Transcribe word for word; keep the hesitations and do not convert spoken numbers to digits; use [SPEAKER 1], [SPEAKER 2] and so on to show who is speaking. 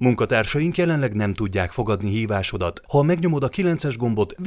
[SPEAKER 1] Munkatársaink jelenleg nem tudják fogadni hívásodat. Ha megnyomod a kilences gombot,